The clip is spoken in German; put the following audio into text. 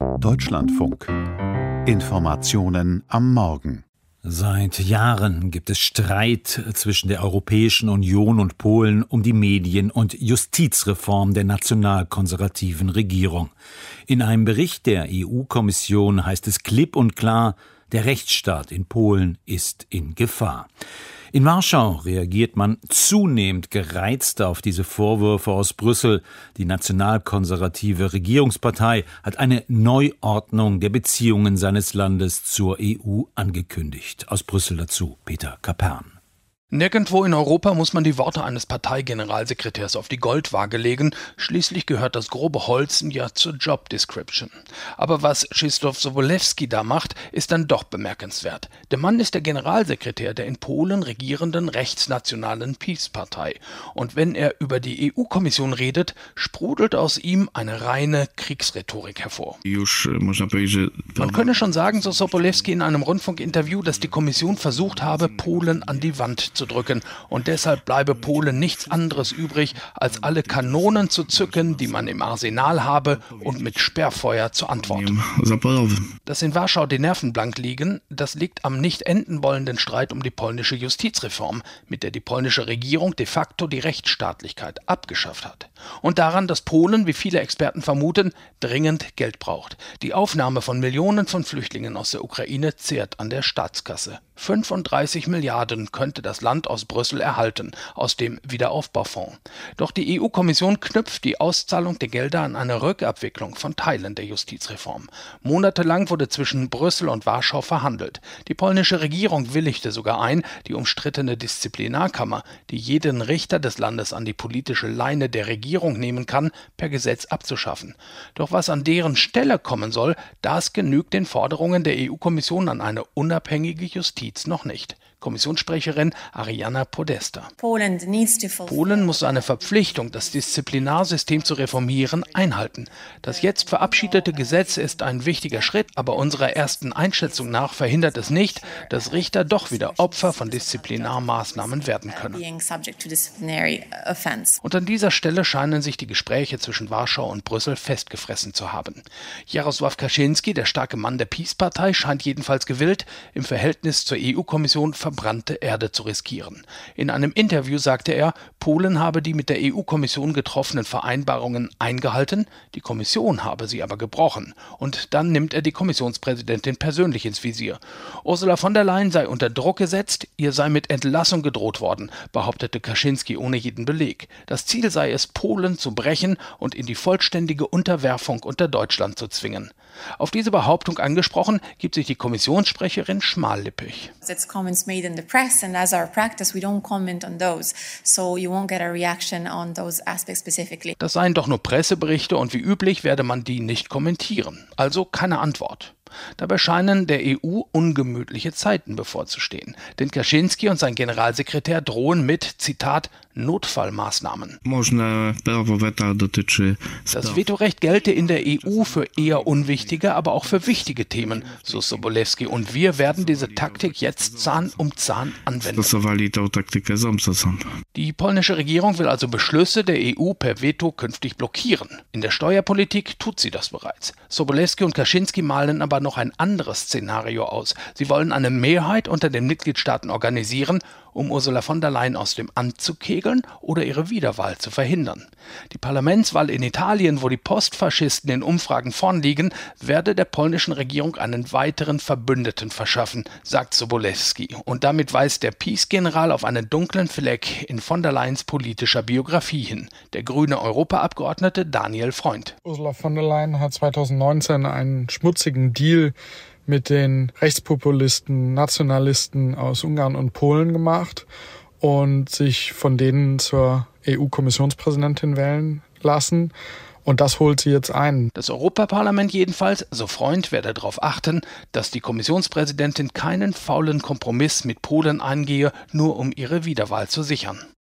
Deutschlandfunk. Informationen am Morgen. Seit Jahren gibt es Streit zwischen der Europäischen Union und Polen um die Medien- und Justizreform der nationalkonservativen Regierung. In einem Bericht der EU-Kommission heißt es klipp und klar, der Rechtsstaat in Polen ist in Gefahr. In Warschau reagiert man zunehmend gereizt auf diese Vorwürfe aus Brüssel. Die nationalkonservative Regierungspartei hat eine Neuordnung der Beziehungen seines Landes zur EU angekündigt. Aus Brüssel dazu Peter Kapern. Nirgendwo in Europa muss man die Worte eines Parteigeneralsekretärs auf die Goldwaage legen. Schließlich gehört das grobe Holzen ja zur Job Description. Aber was Krzysztof Sobolewski da macht, ist dann doch bemerkenswert. Der Mann ist der Generalsekretär der in Polen regierenden rechtsnationalen PiS-Partei. Und wenn er über die EU-Kommission redet, sprudelt aus ihm eine reine Kriegsrhetorik hervor. Man könne schon sagen, so Sobolewski in einem Rundfunkinterview, dass die Kommission versucht habe, Polen an die Wand zu drücken und deshalb bleibe Polen nichts anderes übrig, als alle Kanonen zu zücken, die man im Arsenal habe und mit Sperrfeuer zu antworten. Dass in Warschau die Nerven blank liegen, das liegt am nicht enden wollenden Streit um die polnische Justizreform, mit der die polnische Regierung de facto die Rechtsstaatlichkeit abgeschafft hat. Und daran, dass Polen, wie viele Experten vermuten, dringend Geld braucht. Die Aufnahme von Millionen von Flüchtlingen aus der Ukraine zehrt an der Staatskasse. 35 Milliarden könnte das Land aus Brüssel erhalten, aus dem Wiederaufbaufonds. Doch die EU-Kommission knüpft die Auszahlung der Gelder an eine Rückabwicklung von Teilen der Justizreform. Monatelang wurde zwischen Brüssel und Warschau verhandelt. Die polnische Regierung willigte sogar ein, die umstrittene Disziplinarkammer, die jeden Richter des Landes an die politische Leine der Regierung nehmen kann, per Gesetz abzuschaffen. Doch was an deren Stelle kommen soll, das genügt den Forderungen der EU-Kommission an eine unabhängige Justiz noch nicht. Kommissionssprecherin Ariana Podesta. Polen muss seine Verpflichtung, das Disziplinarsystem zu reformieren, einhalten. Das jetzt verabschiedete Gesetz ist ein wichtiger Schritt, aber unserer ersten Einschätzung nach verhindert es nicht, dass Richter doch wieder Opfer von Disziplinarmaßnahmen werden können. Und an dieser Stelle scheinen sich die Gespräche zwischen Warschau und Brüssel festgefressen zu haben. Jarosław Kaczyński, der starke Mann der PiS-Partei, scheint jedenfalls gewillt, im Verhältnis zur EU-Kommission verbrannte Erde zu riskieren. In einem Interview sagte er, Polen habe die mit der EU-Kommission getroffenen Vereinbarungen eingehalten, die Kommission habe sie aber gebrochen. Und dann nimmt er die Kommissionspräsidentin persönlich ins Visier. Ursula von der Leyen sei unter Druck gesetzt, ihr sei mit Entlassung gedroht worden, behauptete Kaczyński ohne jeden Beleg. Das Ziel sei es, Polen zu brechen und in die vollständige Unterwerfung unter Deutschland zu zwingen. Auf diese Behauptung angesprochen, gibt sich die Kommissionssprecherin schmallippig. Das seien doch nur Presseberichte und wie üblich werde man die nicht kommentieren. Also keine Antwort. Dabei scheinen der EU ungemütliche Zeiten bevorzustehen. Denn Kaczyński und sein Generalsekretär drohen mit, Zitat, Notfallmaßnahmen. Das Vetorecht gelte in der EU für eher unwichtige, aber auch für wichtige Themen, so Sobolewski. Und wir werden diese Taktik jetzt Zahn um Zahn anwenden. Die polnische Regierung will also Beschlüsse der EU per Veto künftig blockieren. In der Steuerpolitik tut sie das bereits. Sobolewski und Kaczyński malen aber noch ein anderes Szenario aus. Sie wollen eine Mehrheit unter den Mitgliedstaaten organisieren, um Ursula von der Leyen aus dem Amt zu kegeln oder ihre Wiederwahl zu verhindern. Die Parlamentswahl in Italien, wo die Postfaschisten in Umfragen vorn liegen, werde der polnischen Regierung einen weiteren Verbündeten verschaffen, sagt Sobolewski. Und damit weist der PiS-General auf einen dunklen Fleck in von der Leyens politischer Biografie hin. Der grüne Europaabgeordnete Daniel Freund. Ursula von der Leyen hat 2019 einen schmutzigen Deal mit den Rechtspopulisten, Nationalisten aus Ungarn und Polen gemacht und sich von denen zur EU-Kommissionspräsidentin wählen lassen. Und das holt sie jetzt ein. Das Europaparlament jedenfalls, so Freund, werde darauf achten, dass die Kommissionspräsidentin keinen faulen Kompromiss mit Polen eingehe, nur um ihre Wiederwahl zu sichern.